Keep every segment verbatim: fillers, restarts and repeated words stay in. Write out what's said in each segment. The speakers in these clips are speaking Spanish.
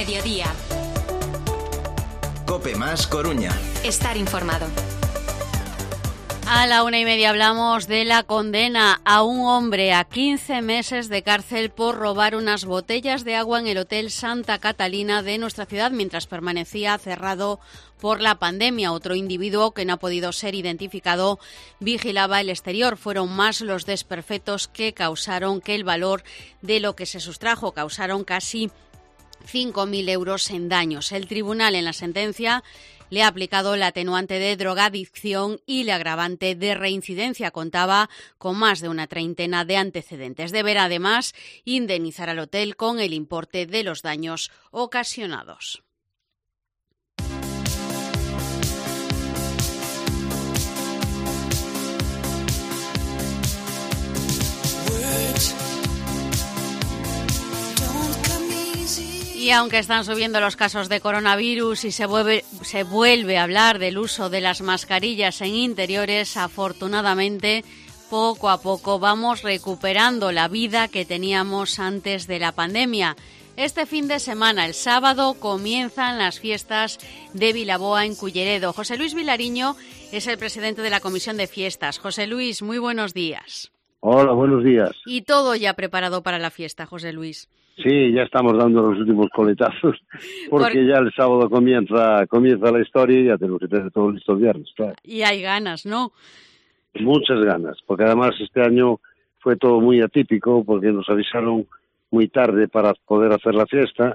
mediodía. COPE más Coruña. Estar informado. A la una y media hablamos de la condena a un hombre a quince meses de cárcel por robar unas botellas de agua en el Hotel Santa Catalina de nuestra ciudad mientras permanecía cerrado por la pandemia. Otro individuo que no ha podido ser identificado vigilaba el exterior. Fueron más los desperfectos que causaron que el valor de lo que se sustrajo causaron casi cinco mil euros en daños. El tribunal en la sentencia le ha aplicado la atenuante de drogadicción y la agravante de reincidencia. Contaba con más de una treintena de antecedentes. Deberá además indemnizar al hotel con el importe de los daños ocasionados. Y aunque están subiendo los casos de coronavirus y se vuelve, se vuelve a hablar del uso de las mascarillas en interiores, afortunadamente, poco a poco vamos recuperando la vida que teníamos antes de la pandemia. Este fin de semana, el sábado, comienzan las fiestas de Vilaboa en Culleredo. José Luis Vilariño es el presidente de la Comisión de Fiestas. José Luis, muy buenos días. Hola, buenos días. Y todo ya preparado para la fiesta, José Luis. Sí, ya estamos dando los últimos coletazos, porque Por... ya el sábado comienza comienza la historia y ya tenemos que tener todo listo el viernes, claro. Y hay ganas, ¿no? Muchas ganas, porque además este año fue todo muy atípico, porque nos avisaron muy tarde para poder hacer la fiesta,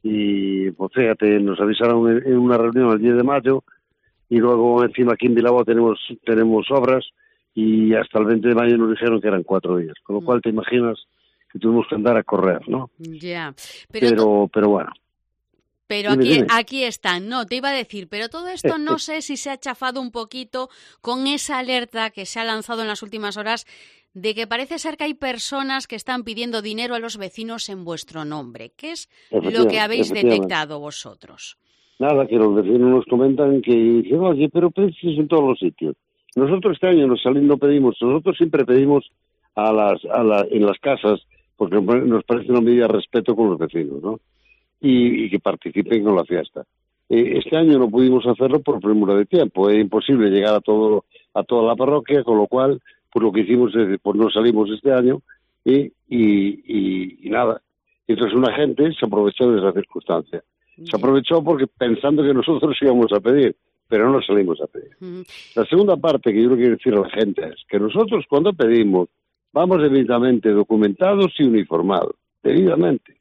y pues fíjate, nos avisaron en una reunión el diez de mayo, y luego encima aquí en Vilaboa tenemos, tenemos obras, y hasta el veinte de mayo nos dijeron que eran cuatro días, con lo cual te imaginas que tuvimos que andar a correr, ¿no? Ya. Pero, pero, to... pero bueno. Pero dime, aquí, dime. aquí están, no, te iba a decir, pero todo esto no sé si se ha chafado un poquito con esa alerta que se ha lanzado en las últimas horas de que parece ser que hay personas que están pidiendo dinero a los vecinos en vuestro nombre. ¿Qué es lo que habéis detectado vosotros? Nada, que los vecinos nos comentan que dicen, oye, pero precios en todos los sitios. Nosotros este año nos salimos, no pedimos, nosotros siempre pedimos a las, a la, en las casas, porque nos parece una medida de respeto con los vecinos, ¿no? Y, y que participen con la fiesta. Eh, este año no pudimos hacerlo por premura de tiempo, es imposible llegar a todo a toda la parroquia, con lo cual, pues lo que hicimos es, pues no salimos este año y, y, y, y nada. Entonces una gente se aprovechó de esa circunstancia. Se aprovechó porque pensando que nosotros íbamos a pedir, pero no salimos a pedir. Mm. La segunda parte que yo le quiero decir a la gente es que nosotros cuando pedimos vamos debidamente documentados y uniformados, debidamente.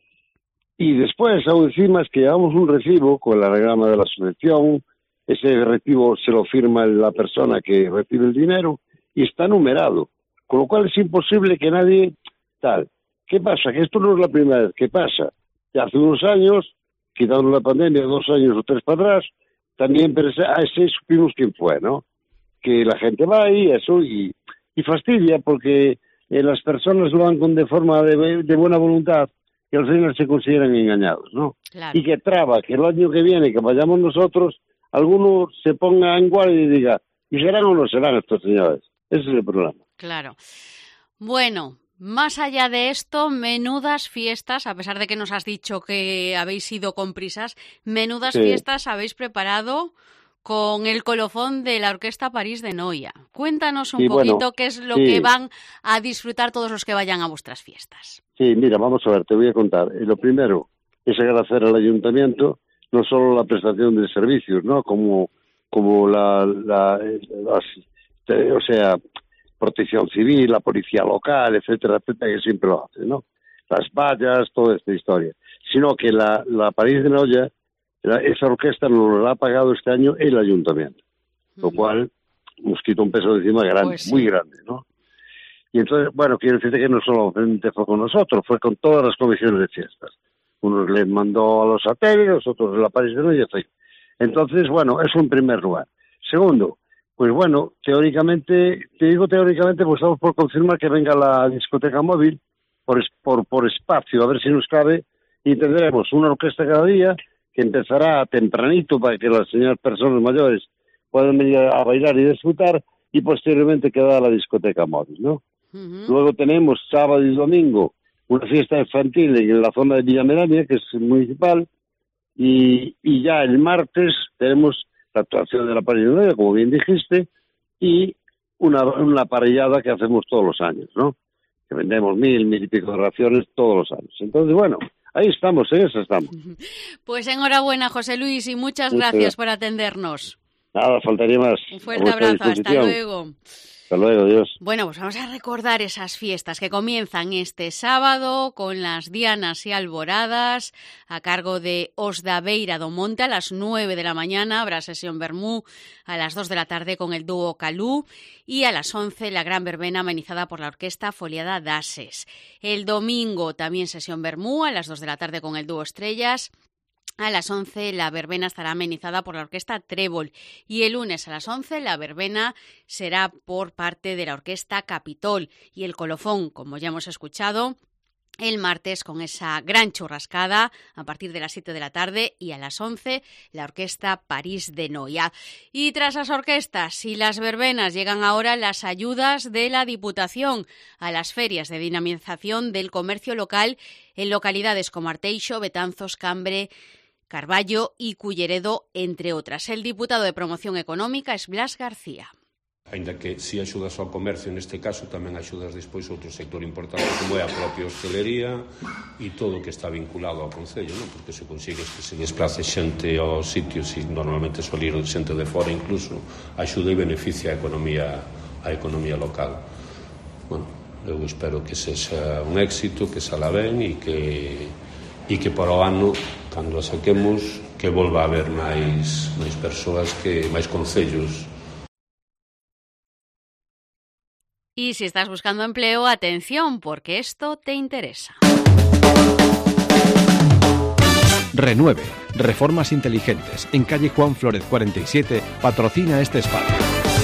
Y después, aún encima, es que llevamos un recibo con el anagrama de la asociación, ese recibo se lo firma la persona que recibe el dinero y está numerado, con lo cual es imposible que nadie tal. ¿Qué pasa? Que esto no es la primera vez que pasa. Ya hace unos años, quitando la pandemia, dos años o tres para atrás, también pero a ese supimos quién fue, ¿no? Que la gente va ahí, eso, y... y fastidia porque eh, las personas lo van de forma de, de buena voluntad y al final se consideran engañados, ¿no? Claro. Y que traba que el año que viene, que vayamos nosotros, alguno se ponga en guardia y diga, ¿y serán o no serán estos señores? Ese es el problema. Claro. Bueno, más allá de esto, menudas fiestas, a pesar de que nos has dicho que habéis ido con prisas, menudas sí. fiestas habéis preparado con el colofón de la Orquesta París de Noia. Cuéntanos un sí, poquito bueno, qué es lo sí. que van a disfrutar todos los que vayan a vuestras fiestas. Sí, mira, vamos a ver, te voy a contar. Eh, lo primero es agradecer al Ayuntamiento no solo la prestación de servicios, ¿no? Como, como la, la, las, eh, o sea, protección civil, la policía local, etcétera, etcétera, que siempre lo hace, ¿no? Las vallas, toda esta historia. Sino que la, la París de Noia, esa orquesta nos la ha pagado este año el Ayuntamiento, lo mm. cual nos quita un peso de encima grande, pues sí. muy grande, ¿no? Y entonces, bueno, quiero decirte que no solamente fue con nosotros, fue con todas las comisiones de fiestas. Unos les mandó a los satélites, otros a la París de Noia, y entonces, bueno, eso en primer lugar. Segundo, pues bueno, teóricamente, te digo teóricamente, pues estamos por confirmar que venga la discoteca móvil por, por, por espacio, a ver si nos cabe, y tendremos una orquesta cada día, que empezará tempranito para que las señoras personas mayores puedan venir a bailar y disfrutar, y posteriormente quedará la discoteca móvil, ¿no? Uh-huh. Luego tenemos sábado y domingo una fiesta infantil en la zona de Villa Melania, que es municipal, Y, y ya el martes tenemos la actuación de la parrillada, como bien dijiste, y una, una parrillada que hacemos todos los años, ¿no? Que vendemos mil, mil y pico de raciones todos los años. Entonces, bueno, ahí estamos, en eso estamos. Pues enhorabuena, José Luis, y muchas, muchas gracias, gracias por atendernos. Nada, faltaría más. Un fuerte abrazo, hasta luego. Hasta luego, adiós. Bueno, pues vamos a recordar esas fiestas que comienzan este sábado con las dianas y alboradas a cargo de Os da Beira do Monte a las nueve de la mañana. Habrá sesión vermú a las dos de la tarde con el dúo Calú y a las once la gran verbena amenizada por la orquesta Foliada d'Ases. El domingo también sesión vermú a las dos de la tarde con el dúo Estrellas. A las once la verbena estará amenizada por la orquesta Trébol y el lunes a las once la verbena será por parte de la orquesta Capitol y el colofón, como ya hemos escuchado, el martes con esa gran churrascada a partir de las siete de la tarde y a las once la orquesta París de Noia. Y tras las orquestas y las verbenas llegan ahora las ayudas de la Diputación a las ferias de dinamización del comercio local en localidades como Arteixo, Betanzos, Cambre, Carballo y Culleredo, entre otras. El diputado de Promoción Económica es Blas García. Ainda que si axudas ao comercio neste caso tamén axudas despois outro sector importante como é a propia hostelería e todo o que está vinculado ao concello, non? Porque se consigues que se desplace xente aos sitios e normalmente solir xente de fora incluso axuda e beneficia a economía a economía local. Bueno, eu espero que sexa un éxito, que sala ben e que e que para o ano, cando a saquemos, que volva a haber máis máis persoas, que máis concellos. Y si estás buscando empleo, atención, porque esto te interesa. Renueve, Reformas Inteligentes, en calle Juan Flórez cuarenta y siete, patrocina este espacio.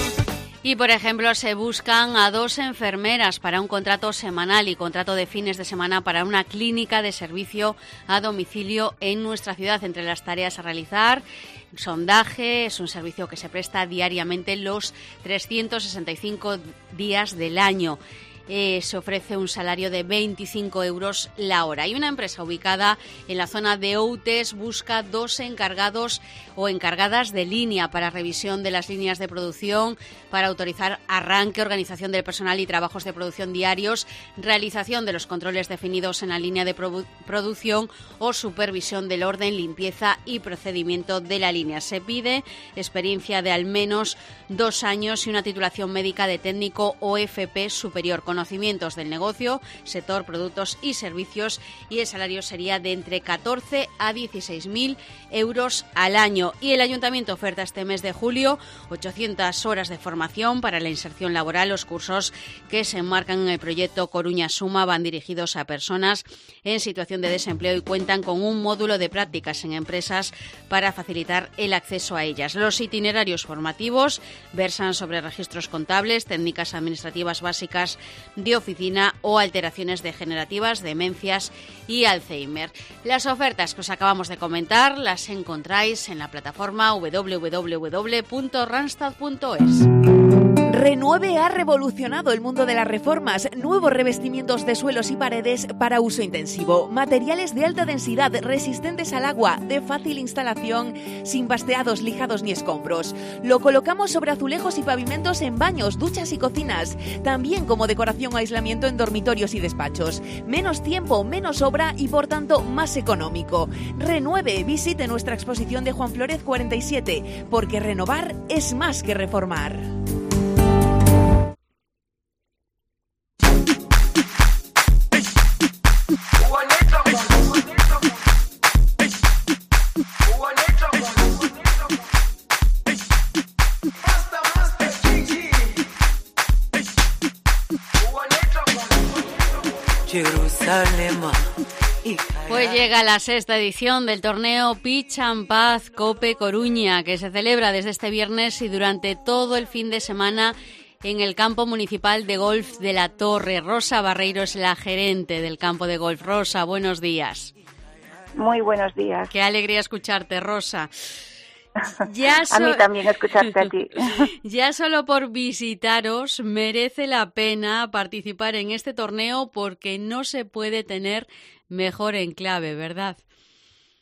Y, por ejemplo, se buscan a dos enfermeras para un contrato semanal y contrato de fines de semana para una clínica de servicio a domicilio en nuestra ciudad. Entre las tareas a realizar, sondaje, es un servicio que se presta diariamente los trescientos sesenta y cinco días del año. Eh, se ofrece un salario de veinticinco euros la hora. Y una empresa ubicada en la zona de Outes busca dos encargados o encargadas de línea para revisión de las líneas de producción, para autorizar arranque, organización del personal y trabajos de producción diarios, realización de los controles definidos en la línea de produ- producción o supervisión del orden, limpieza y procedimiento de la línea. Se pide experiencia de al menos dos años y una titulación médica de técnico o F P superior, conocimientos del negocio, sector, productos y servicios, y el salario sería de entre catorce a dieciséis mil euros al año. Y el Ayuntamiento oferta este mes de julio ochocientas horas de formación para la inserción laboral. Los cursos que se enmarcan en el proyecto Coruña Suma van dirigidos a personas en situación de desempleo y cuentan con un módulo de prácticas en empresas para facilitar el acceso a ellas. Los itinerarios formativos versan sobre registros contables, técnicas administrativas básicas de oficina o alteraciones degenerativas, demencias y Alzheimer. Las ofertas que os acabamos de comentar las encontráis en la plataforma doble u doble u doble u punto randstad punto es. Renueve ha revolucionado el mundo de las reformas. Nuevos revestimientos de suelos y paredes para uso intensivo. Materiales de alta densidad, resistentes al agua, de fácil instalación, sin basteados, lijados ni escombros. Lo colocamos sobre azulejos y pavimentos en baños, duchas y cocinas. También como decoración o aislamiento en dormitorios y despachos. Menos tiempo, menos obra y por tanto más económico. Renueve, visite nuestra exposición de Juan Flórez cuarenta y siete, porque renovar es más que reformar. Pues llega la sexta edición del torneo Pitch and Paz Cope Coruña, que se celebra desde este viernes y durante todo el fin de semana en el campo municipal de golf de La Torre. Rosa Barreiro es la gerente del campo de golf. Rosa, buenos días. Muy buenos días. Qué alegría escucharte, Rosa. Ya so... A mí también escucharte a ti. Ya solo por visitaros merece la pena participar en este torneo porque no se puede tener mejor enclave, ¿verdad?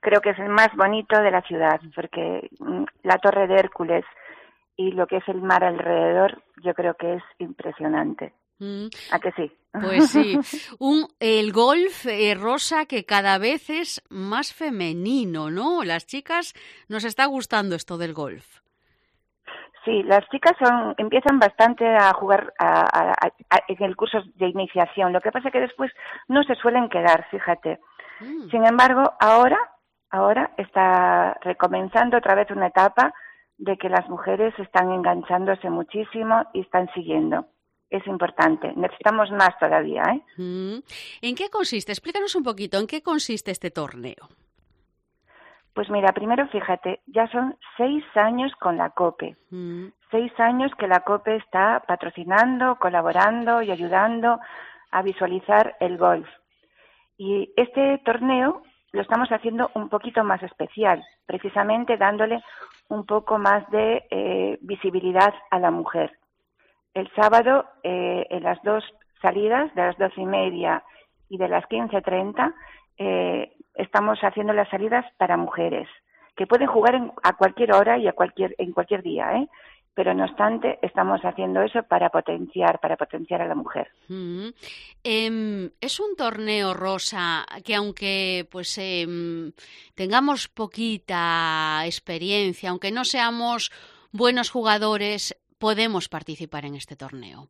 creo que es el más bonito de la ciudad, porque mm, la Torre de Hércules y lo que es el mar alrededor, yo creo que es impresionante. Mm. ¿A que sí? Pues sí. Un, el golf, eh, Rosa, que cada vez es más femenino, ¿no? Las chicas nos está gustando esto del golf. Sí, las chicas son empiezan bastante a jugar a, a, a, a, en el curso de iniciación. Lo que pasa es que después no se suelen quedar, fíjate. Mm. Sin embargo, ahora, ahora está recomenzando otra vez una etapa de que las mujeres están enganchándose muchísimo y están siguiendo. Es importante. Necesitamos más todavía, ¿eh? Mm. ¿En qué consiste? Explícanos un poquito, ¿en qué consiste este torneo? Pues mira, primero fíjate, ya son seis años con la COPE. Mm. Seis años que la COPE está patrocinando, colaborando y ayudando a visualizar el golf. Y este torneo lo estamos haciendo un poquito más especial, precisamente dándole un poco más de eh, visibilidad a la mujer. El sábado, eh, en las dos salidas, de las doce y media y de las quince treinta, eh, estamos haciendo las salidas para mujeres, que pueden jugar en, a cualquier hora y a cualquier en cualquier día, ¿eh? Pero no obstante, estamos haciendo eso para potenciar, para potenciar a la mujer. Mm. Eh, es un torneo, Rosa, que aunque pues eh, tengamos poquita experiencia, aunque no seamos buenos jugadores, podemos participar en este torneo.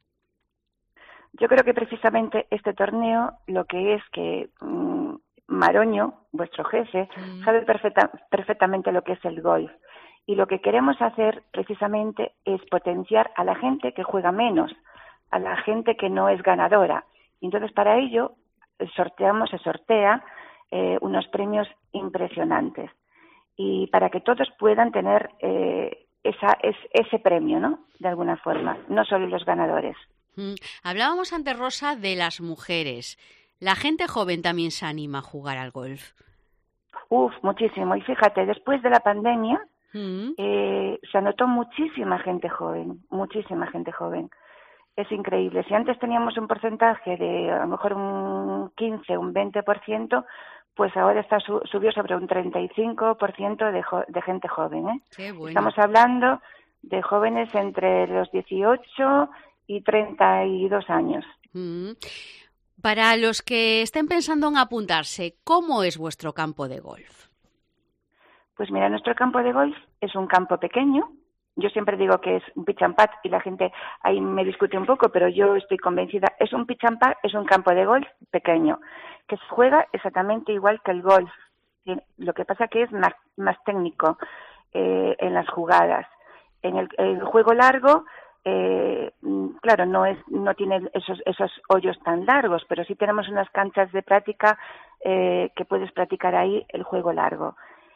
Yo creo que precisamente este torneo lo que es que mmm, Maroño, vuestro jefe, mm. sabe perfecta, perfectamente lo que es el golf. Y lo que queremos hacer precisamente es potenciar a la gente que juega menos, a la gente que no es ganadora. Y entonces para ello sorteamos, se sortea eh, unos premios impresionantes. Y para que todos puedan tener eh, esa, es, ese premio, ¿no? De alguna forma, no solo los ganadores. Mm. Hablábamos antes, Rosa, de las mujeres. ¿La gente joven también se anima a jugar al golf? Uf, muchísimo. Y fíjate, después de la pandemia, Mm. Eh, se anotó muchísima gente joven, muchísima gente joven. Es increíble. Si antes teníamos un porcentaje de a lo mejor un quince, un veinte por ciento, pues ahora está su, subió sobre un treinta y cinco por ciento de, jo, de gente joven. ¿eh? Qué bueno. Estamos hablando de jóvenes entre los dieciocho y treinta y dos años. Mm. Para los que estén pensando en apuntarse, ¿cómo es vuestro campo de golf? Pues mira, nuestro campo de golf es un campo pequeño. Yo siempre digo que es un pitch and putt y la gente ahí me discute un poco, pero yo estoy convencida. Es un pitch and putt, es un campo de golf pequeño, que se juega exactamente igual que el golf. Lo que pasa que es más, más técnico eh, en las jugadas. En el, el juego largo, eh, claro, no es no tiene esos, esos hoyos tan largos, pero sí tenemos unas canchas de práctica eh, que puedes practicar ahí el juego largo.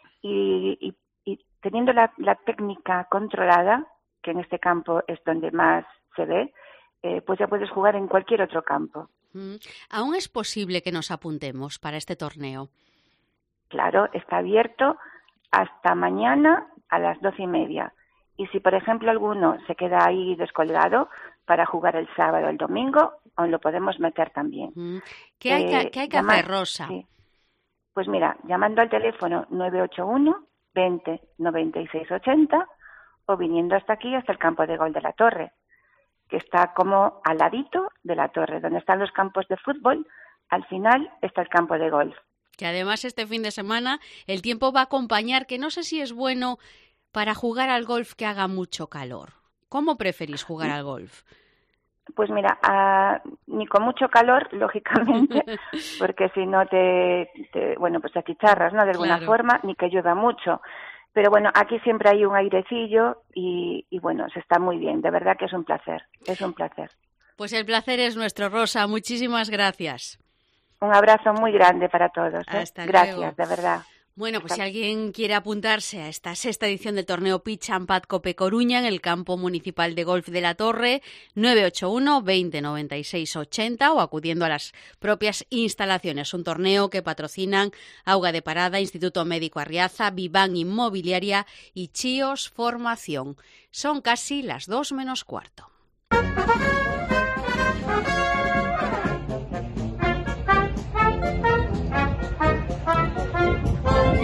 Y, y, y teniendo la, la técnica controlada, que en este campo es donde más se ve, eh, pues ya puedes jugar en cualquier otro campo. Mm. ¿Aún es posible que nos apuntemos para este torneo? Claro, está abierto hasta mañana a las doce y media. Y si, por ejemplo, alguno se queda ahí descolgado para jugar el sábado o el domingo, aún lo podemos meter también. Mm. ¿Qué hay que, eh, ¿qué hay que hacer, Rosa? Sí. Pues mira, llamando al teléfono nueve ocho uno, veinte, noventa y seis ochenta o viniendo hasta aquí, hasta el campo de golf de la Torre, que está como al ladito de la Torre, donde están los campos de fútbol, al final está el campo de golf. Que además este fin de semana el tiempo va a acompañar, que no sé si es bueno para jugar al golf que haga mucho calor. ¿Cómo preferís jugar al golf? Pues mira, uh, ni con mucho calor, lógicamente, porque si no te, te, bueno, pues te achicharras, ¿no? De alguna claro. forma, ni que llueva mucho. Pero bueno, aquí siempre hay un airecillo y, y bueno, se está muy bien. De verdad que es un placer, es un placer. Pues el placer es nuestro, Rosa. Muchísimas gracias. Un abrazo muy grande para todos. ¿eh? Hasta Gracias, luego. de verdad. Bueno, pues si alguien quiere apuntarse a esta sexta edición del torneo Pitch and Putt Cope Coruña en el campo municipal de golf de la Torre, nueve ocho uno, veinte, noventa y seis ochenta o acudiendo a las propias instalaciones. Un torneo que patrocinan Auga de Parada, Instituto Médico Arriaza, Vivan Inmobiliaria y Chíos Formación. Son casi las dos menos cuarto.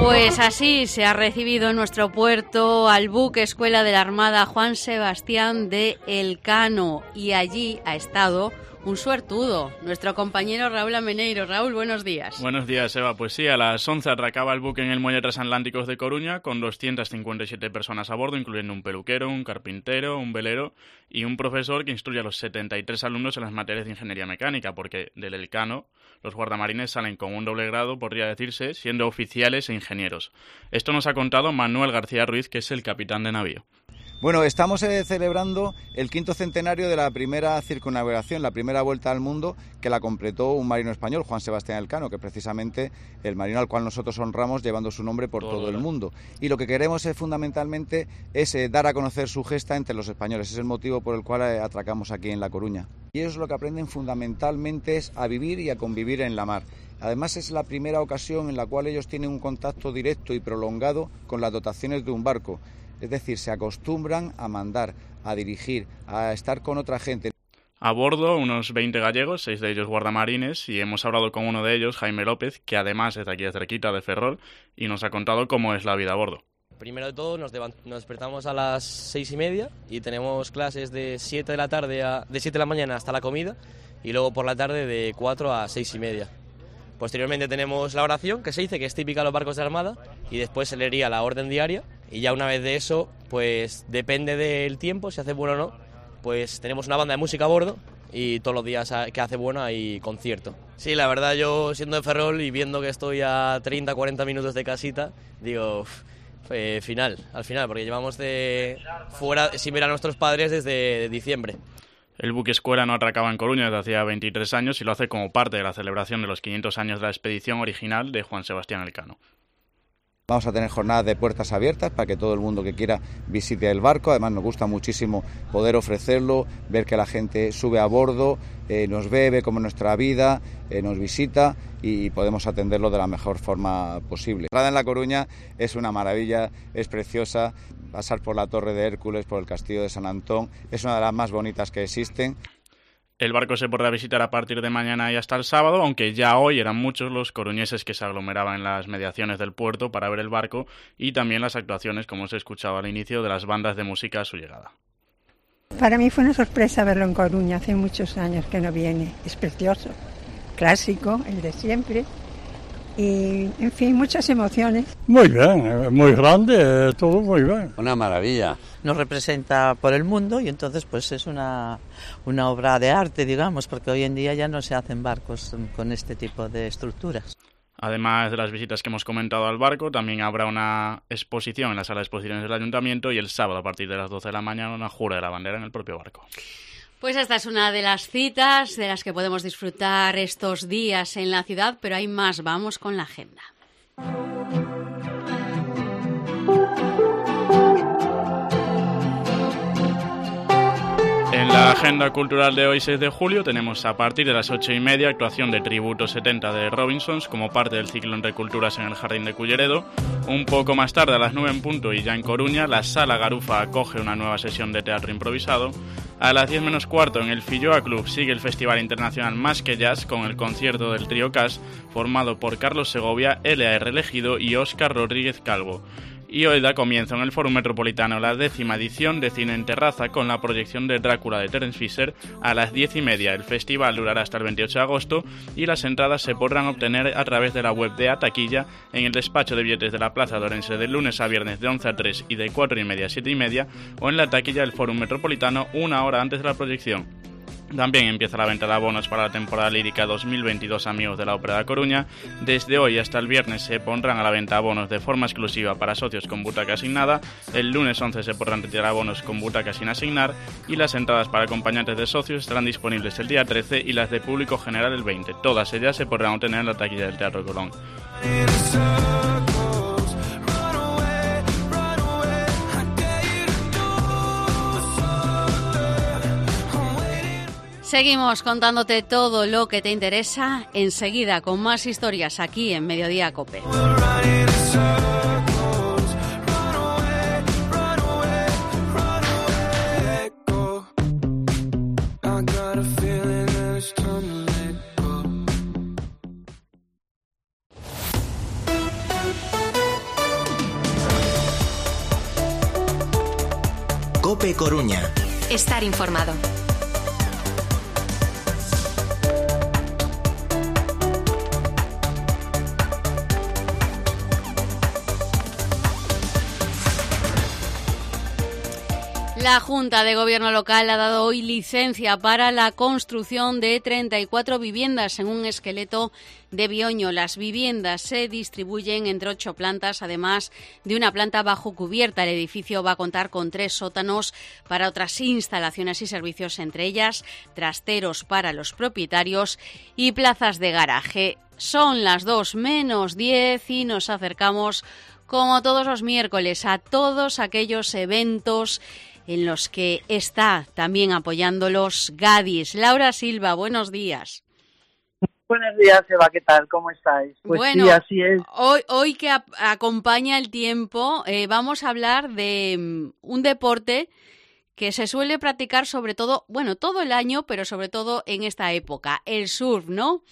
Pues así se ha recibido en nuestro puerto al buque Escuela de la Armada Juan Sebastián de Elcano, y allí ha estado un suertudo, nuestro compañero Raúl Ameneiro. Raúl, buenos días. Buenos días, Eva. Pues sí, a las once atracaba el buque en el muelle transatlánticos de Coruña con doscientas cincuenta y siete personas a bordo, incluyendo un peluquero, un carpintero, un velero y un profesor que instruye a los setenta y tres alumnos en las materias de ingeniería mecánica, porque del Elcano los guardamarines salen con un doble grado, podría decirse, siendo oficiales e ingenieros. Esto nos ha contado Manuel García Ruiz, que es el capitán de navío. Bueno, estamos eh, celebrando el quinto centenario de la primera circunnavegación, la primera vuelta al mundo, que la completó un marino español, Juan Sebastián Elcano, que precisamente el marino al cual nosotros honramos llevando su nombre por todo, todo el mundo. Y lo que queremos eh, fundamentalmente es eh, dar a conocer su gesta entre los españoles. Es el motivo por el cual eh, atracamos aquí en La Coruña. Y ellos lo que aprenden fundamentalmente es a vivir y a convivir en la mar. Además, es la primera ocasión en la cual ellos tienen un contacto directo y prolongado con las dotaciones de un barco. Es decir, se acostumbran a mandar, a dirigir, a estar con otra gente. A bordo, unos veinte gallegos, seis de ellos guardamarines, y hemos hablado con uno de ellos, Jaime López, que además es de aquí de cerquita, de Ferrol, y nos ha contado cómo es la vida a bordo. Primero de todo, nos, nos despertamos a las seis y media y tenemos clases de siete de la tarde a, de siete de la mañana hasta la comida, y luego por la tarde de cuatro a seis y media. Posteriormente tenemos la oración, que se dice que es típica de los barcos de armada, y después se leería la orden diaria, y ya una vez de eso, pues depende del tiempo, si hace bueno o no, pues tenemos una banda de música a bordo, y todos los días que hace bueno hay concierto. Sí, la verdad, yo siendo de Ferrol y viendo que estoy a treinta a cuarenta minutos de casita, digo, eh, final, al final, porque llevamos de fuera sin ver a nuestros padres desde diciembre. El buque Escuela no atracaba en Coruña desde hacía veintitrés años y lo hace como parte de la celebración de los quinientos años de la expedición original de Juan Sebastián Elcano. Vamos a tener jornadas de puertas abiertas para que todo el mundo que quiera visite el barco. Además, nos gusta muchísimo poder ofrecerlo, ver que la gente sube a bordo, eh, nos ve, ve como nuestra vida, eh, nos visita y podemos atenderlo de la mejor forma posible. La entrada en La Coruña es una maravilla, es preciosa. Pasar por la Torre de Hércules, por el Castillo de San Antón, es una de las más bonitas que existen. El barco se podrá visitar a partir de mañana y hasta el sábado, aunque ya hoy eran muchos los coruñeses que se aglomeraban en las mediaciones del puerto para ver el barco y también las actuaciones, como se escuchaba al inicio, de las bandas de música a su llegada. Para mí fue una sorpresa verlo en Coruña, hace muchos años que no viene. Es precioso, clásico, el de siempre. Y, en fin, muchas emociones. Muy bien, muy grande, todo muy bien. Una maravilla. Nos representa por el mundo y entonces pues es una, una obra de arte, digamos, porque hoy en día ya no se hacen barcos con este tipo de estructuras. Además de las visitas que hemos comentado al barco, también habrá una exposición en la sala de exposiciones del Ayuntamiento y el sábado a partir de las doce de la mañana una jura de la bandera en el propio barco. Pues esta es una de las citas de las que podemos disfrutar estos días en la ciudad, pero hay más. Vamos con la agenda. En la agenda cultural de hoy, seis de julio, tenemos a partir de las ocho y media actuación de Tributo setenta de Robinsons como parte del ciclo Entre Culturas en el Jardín de Culleredo. Un poco más tarde, a las nueve en punto y ya en Coruña, la Sala Garufa acoge una nueva sesión de teatro improvisado. A las diez menos cuarto, en el Filloa Club, sigue el Festival Internacional Más que Jazz con el concierto del trío Cash, formado por Carlos Segovia, L A R Elegido y Óscar Rodríguez Calvo. Y hoy da comienzo en el Fórum Metropolitano la décima edición de Cine en Terraza con la proyección de Drácula de Terence Fisher a las diez y media. El festival durará hasta el veintiocho de agosto y las entradas se podrán obtener a través de la web de Ataquilla en el despacho de billetes de la Plaza de Orense de lunes a viernes de once a tres y de cuatro y media a siete y media o en la taquilla del Fórum Metropolitano una hora antes de la proyección. También empieza la venta de abonos para la temporada lírica dos mil veintidós Amigos de la Ópera de Coruña. Desde hoy hasta el viernes se pondrán a la venta abonos de forma exclusiva para socios con butaca asignada. El lunes once se podrán retirar abonos con butaca sin asignar y las entradas para acompañantes de socios estarán disponibles el día trece y las de público general el veinte. Todas ellas se podrán obtener en la taquilla del Teatro Colón. Seguimos contándote todo lo que te interesa enseguida con más historias aquí en Mediodía COPE. COPE Coruña. Estar informado. La Junta de Gobierno local ha dado hoy licencia para la construcción de treinta y cuatro viviendas en un esqueleto de Bioño. Las viviendas se distribuyen entre ocho plantas, además de una planta bajo cubierta. El edificio va a contar con tres sótanos para otras instalaciones y servicios, entre ellas trasteros para los propietarios y plazas de garaje. Son las dos menos diez y nos acercamos, como todos los miércoles, a todos aquellos eventos en los que está también apoyándolos Gadis. Laura Silva, buenos días. Buenos días, Eva, ¿qué tal? ¿Cómo estáis? Pues bueno, sí, así es. Hoy, hoy que a- acompaña el tiempo, eh, vamos a hablar de um, un deporte que se suele practicar sobre todo, bueno, todo el año, pero sobre todo en esta época, el surf, ¿no?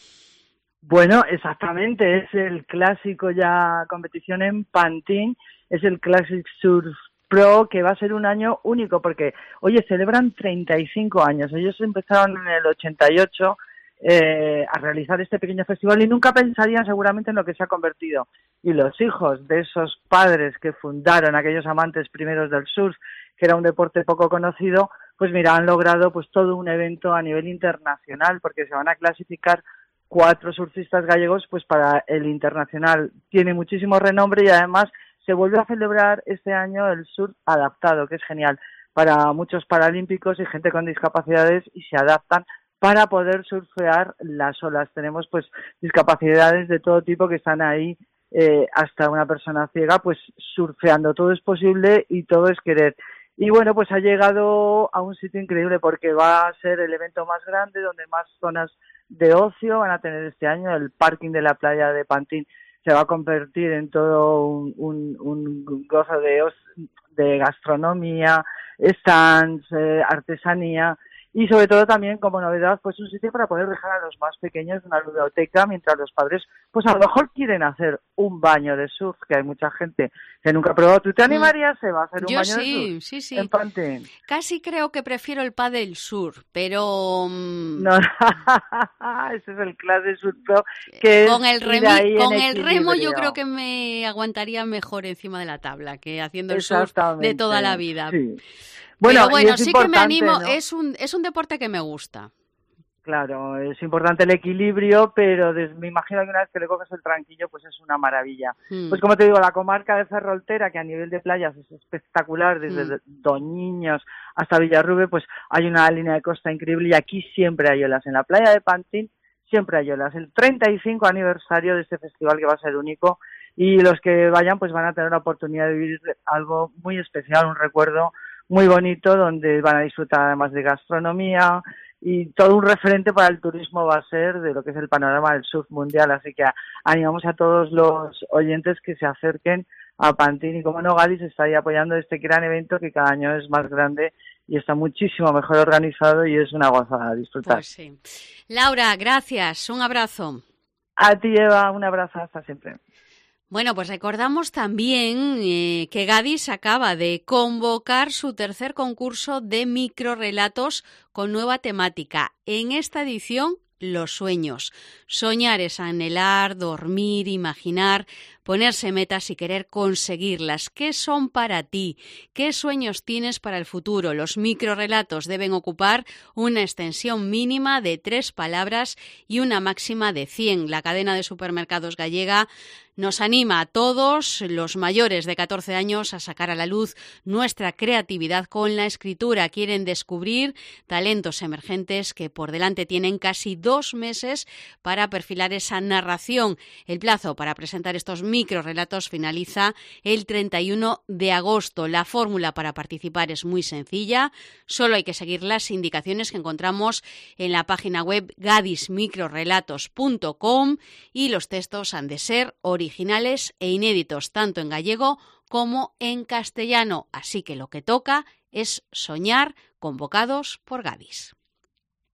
Bueno, exactamente, es el clásico ya competición en Pantin, es el Classic Surf Pro, que va a ser un año único porque, oye, celebran treinta y cinco años. Ellos empezaron en el ochenta y ocho eh, a realizar este pequeño festival y nunca pensarían seguramente en lo que se ha convertido. Y los hijos de esos padres que fundaron, aquellos amantes primeros del surf, que era un deporte poco conocido, pues mira, han logrado pues todo un evento a nivel internacional porque se van a clasificar cuatro surfistas gallegos pues para el internacional. Tiene muchísimo renombre y además se vuelve a celebrar este año el surf adaptado, que es genial para muchos paralímpicos y gente con discapacidades, y se adaptan para poder surfear las olas. Tenemos pues discapacidades de todo tipo que están ahí, eh, hasta una persona ciega, pues surfeando. Todo es posible y todo es querer. Y bueno, pues ha llegado a un sitio increíble porque va a ser el evento más grande, donde más zonas de ocio van a tener este año. El parking de la playa de Pantin se va a convertir en todo un, un, un gozo de, de gastronomía, stands, eh, artesanía, y sobre todo también como novedad pues un sitio para poder dejar a los más pequeños una ludoteca, mientras los padres pues a lo mejor quieren hacer un baño de surf, que hay mucha gente que nunca ha probado. ¿Tú te animarías, Eva, a hacer un Yo baño sí, de surf? sí, sí. En Pantin. Casi creo que prefiero el pádel surf, pero mm, No, ese es el Classic Surf Pro, que con es el ir remi- ahí en con el remo yo equilibrio. creo que me aguantaría mejor encima de la tabla que haciendo el surf de Exactamente, toda la vida. sí. Bueno, Bueno, y bueno, es sí que me importante, animo, ¿no? es un es un deporte que me gusta. Claro, es importante el equilibrio, pero des- me imagino que una vez que le coges el tranquillo, pues es una maravilla. Mm. Pues como te digo, la comarca de Ferroltera, que a nivel de playas es espectacular, desde Mm. Doñiños hasta Villarrube, pues hay una línea de costa increíble y aquí siempre hay olas. En la playa de Pantin siempre hay olas. El treinta y cinco aniversario de este festival, que va a ser único, y los que vayan pues van a tener la oportunidad de vivir algo muy especial, un recuerdo muy bonito, donde van a disfrutar además de gastronomía, y todo un referente para el turismo va a ser de lo que es el panorama del surf mundial. Así que animamos a todos los oyentes que se acerquen a Pantin, y como no, Gadis está ahí apoyando este gran evento que cada año es más grande y está muchísimo mejor organizado y es una gozada disfrutar. Pues sí. Laura, gracias, un abrazo. A ti, Eva, un abrazo, hasta siempre. Bueno, pues recordamos también eh, que Gadis acaba de convocar su tercer concurso de microrrelatos con nueva temática. En esta edición, los sueños. Soñar es anhelar, dormir, imaginar, ponerse metas y querer conseguirlas. ¿Qué son para ti? ¿Qué sueños tienes para el futuro? Los microrrelatos deben ocupar una extensión mínima de tres palabras y una máxima de cien. La cadena de supermercados gallega nos anima a todos los mayores de catorce años a sacar a la luz nuestra creatividad con la escritura. Quieren descubrir talentos emergentes que por delante tienen casi dos meses para perfilar esa narración. El plazo para presentar estos microrrelatos finaliza el treinta y uno de agosto. La fórmula para participar es muy sencilla. Solo hay que seguir las indicaciones que encontramos en la página web gadis microrrelatos punto com, y los textos han de ser originales e inéditos, tanto en gallego como en castellano. Así que lo que toca es soñar, convocados por Gadis.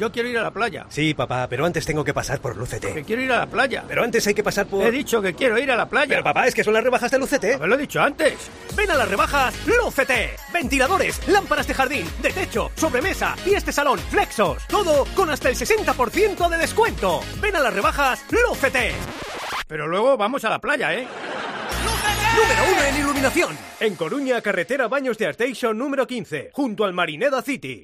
yo quiero ir a la playa. Sí, papá, pero antes tengo que pasar por Lucete. Que quiero ir a la playa. Pero antes hay que pasar por... He dicho que quiero ir a la playa. Pero papá, es que son las rebajas de Lucete. Me lo he dicho antes. Ven a las rebajas Lucete. Ventiladores, lámparas de jardín, de techo, sobremesa y este salón Flexos. Todo con hasta el sesenta por ciento de descuento. Ven a las rebajas Lucete. Pero luego vamos a la playa, ¿eh? Número uno en iluminación. En Coruña, carretera Baños de Arteixo número quince, junto al Marineda City.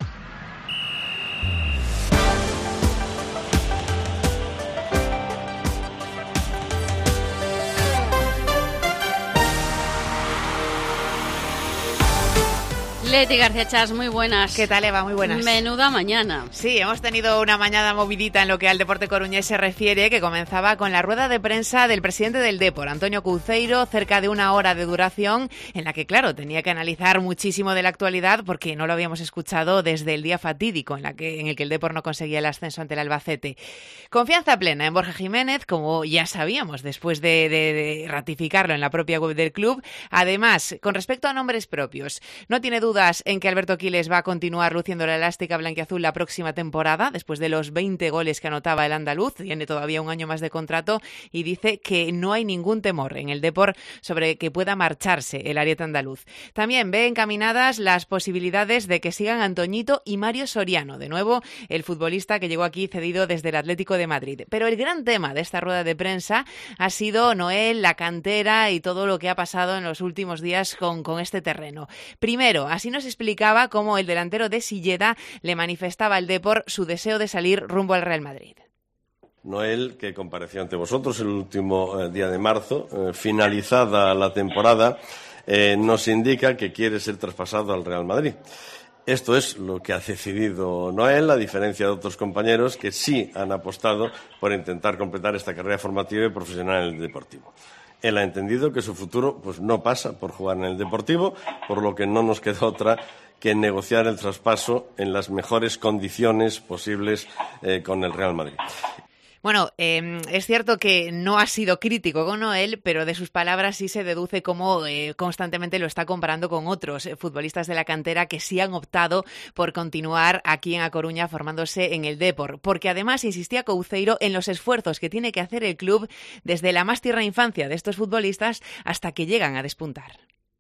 Leti García Chas, muy buenas. ¿Qué tal, Eva? Muy buenas. Menuda mañana. Sí, hemos tenido una mañana movidita en lo que al deporte coruñés se refiere, que comenzaba con la rueda de prensa del presidente del Depor, Antonio Couceiro, cerca de una hora de duración, en la que, claro, tenía que analizar muchísimo de la actualidad porque no lo habíamos escuchado desde el día fatídico en, la que, en el que el Depor no conseguía el ascenso ante el Albacete. Confianza plena en Borja Jiménez, como ya sabíamos después de, de, de ratificarlo en la propia web del club. Además, con respecto a nombres propios, no tiene duda en que Alberto Quiles va a continuar luciendo la elástica blanquiazul la próxima temporada, después de los veinte goles que anotaba el andaluz. Tiene todavía un año más de contrato y dice que no hay ningún temor en el Depor sobre que pueda marcharse el ariete andaluz. También ve encaminadas las posibilidades de que sigan Antoñito y Mario Soriano, de nuevo el futbolista que llegó aquí cedido desde el Atlético de Madrid. Pero el gran tema de esta rueda de prensa ha sido Noel, la cantera y todo lo que ha pasado en los últimos días con, con este terreno. Primero, así nos explicaba cómo el delantero de Silleda le manifestaba al Depor su deseo de salir rumbo al Real Madrid. Noel, que compareció ante vosotros el último eh, día de marzo, eh, finalizada la temporada, eh, nos indica que quiere ser traspasado al Real Madrid. Esto es lo que ha decidido Noel, a diferencia de otros compañeros que sí han apostado por intentar completar esta carrera formativa y profesional en el Deportivo. Él ha entendido que su futuro pues no pasa por jugar en el Deportivo, por lo que no nos queda otra que negociar el traspaso en las mejores condiciones posibles eh, con el Real Madrid. Bueno, eh, es cierto que no ha sido crítico con Noel, pero de sus palabras sí se deduce cómo eh, constantemente lo está comparando con otros eh, futbolistas de la cantera que sí han optado por continuar aquí en A Coruña formándose en el Depor, porque además insistía Couceiro en los esfuerzos que tiene que hacer el club desde la más tierna infancia de estos futbolistas hasta que llegan a despuntar.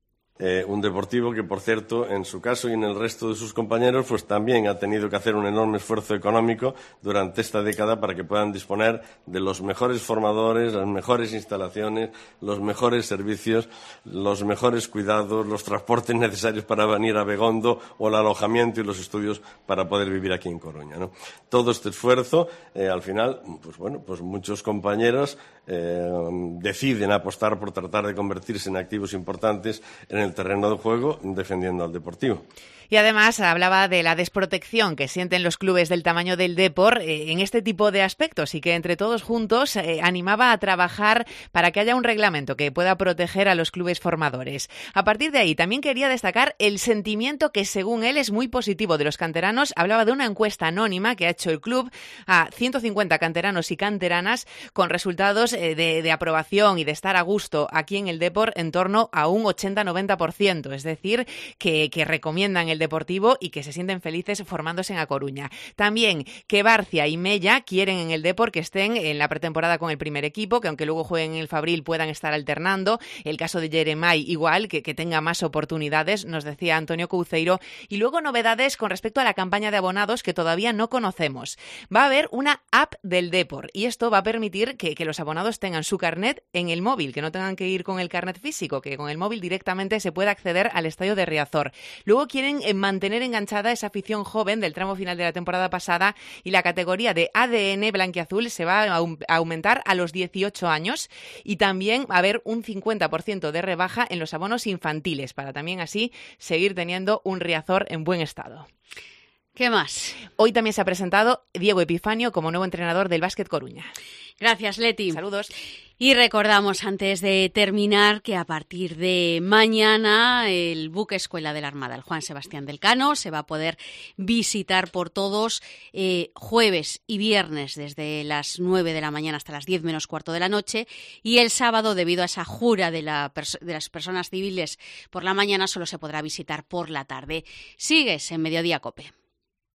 Eh, un Deportivo que, por cierto, en su caso y en el resto de sus compañeros, pues también ha tenido que hacer un enorme esfuerzo económico durante esta década para que puedan disponer de los mejores formadores, las mejores instalaciones, los mejores servicios, los mejores cuidados, los transportes necesarios para venir a Begondo o el alojamiento y los estudios para poder vivir aquí en Coruña, ¿no? Todo este esfuerzo, eh, al final, pues bueno, pues muchos compañeros eh, deciden apostar por tratar de convertirse en activos importantes en el terreno de juego defendiendo al Deportivo. Y además hablaba de la desprotección que sienten los clubes del tamaño del Depor eh, en este tipo de aspectos y que entre todos juntos eh, animaba a trabajar para que haya un reglamento que pueda proteger a los clubes formadores. A partir de ahí también quería destacar el sentimiento que según él es muy positivo de los canteranos. Hablaba de una encuesta anónima que ha hecho el club a ciento cincuenta canteranos y canteranas con resultados eh, de, de aprobación y de estar a gusto aquí en el Depor en torno a un ochenta a noventa por ciento, es decir, que, que recomiendan el Deportivo y que se sienten felices formándose en A Coruña. También que Barcia y Mella quieren en el Depor que estén en la pretemporada con el primer equipo, que aunque luego jueguen en el Fabril puedan estar alternando. El caso de Jeremai igual, que, que tenga más oportunidades, nos decía Antonio Couceiro. Y luego novedades con respecto a la campaña de abonados que todavía no conocemos. Va a haber una app del Depor y esto va a permitir que, que los abonados tengan su carnet en el móvil, que no tengan que ir con el carnet físico, que con el móvil directamente se pueda acceder al estadio de Riazor. Luego quieren mantener enganchada esa afición joven del tramo final de la temporada pasada y la categoría de A D N blanquiazul se va a aumentar a los dieciocho años y también va a haber un cincuenta por ciento de rebaja en los abonos infantiles para también así seguir teniendo un Riazor en buen estado. ¿Qué más? Hoy también se ha presentado Diego Epifanio como nuevo entrenador del Básquet Coruña. Gracias, Leti. Saludos. Y recordamos antes de terminar que a partir de mañana el buque escuela de la Armada, el Juan Sebastián del Cano, se va a poder visitar por todos eh, jueves y viernes desde las nueve de la mañana hasta las diez menos cuarto de la noche y el sábado, debido a esa jura de, la pers- de las personas civiles por la mañana, solo se podrá visitar por la tarde. Sigues en Mediodía COPE.